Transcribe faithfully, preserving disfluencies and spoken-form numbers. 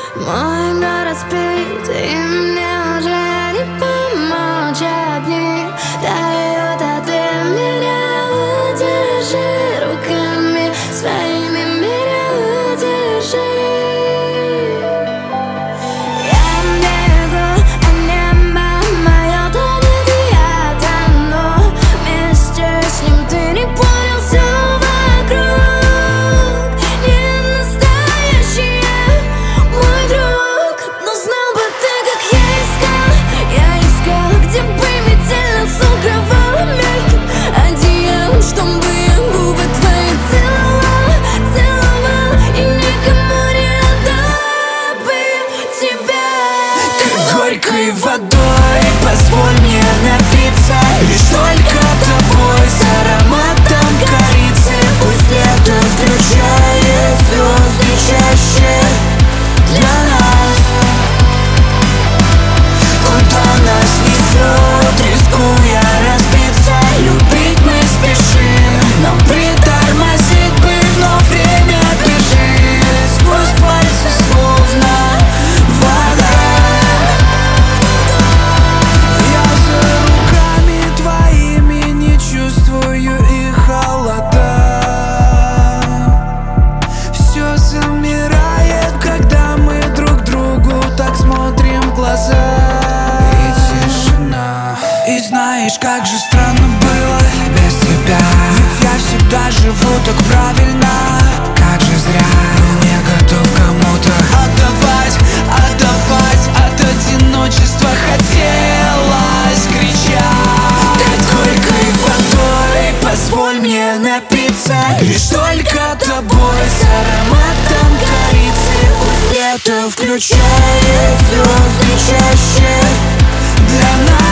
Мой город спит, и мне уже не помочь одни. Дают, а ты меня удержи руками своими, меня удержи. Я бегу, а небо мое тонет, и я тону вместе с ним. Ты не понял, все вокруг не настоящее, мой друг. Но знал бы ты, как я искал, я искал, где бы метель нас укрывала мягким одеялом, чтобы я губы твои целовал, целовал, и никому не отдала бы тебя. Как горькой водой позволь мне напиться лишь только тобой, с ароматом корицы. Пусть лето включает звезды чаще для нас. Куда нас несет, рискуя разбиться, любить мы спешим, но притормозить бы, но время бежит сквозь пальцы, словно вода. Я за руками твоими не чувствую их холода. Все замирает, когда мы друг другу так смотрим в глаза. И тишина. И знаешь, как же странно было без тебя, ведь я всегда живу так правильно. Как же зря не готов кому-то отдавать, отдавать. От одиночества хотелось кричать. Как горькой водой позволь мне напиться лишь только тобой, с ароматом корицы. Пусть лето включает звезды чаще для нас.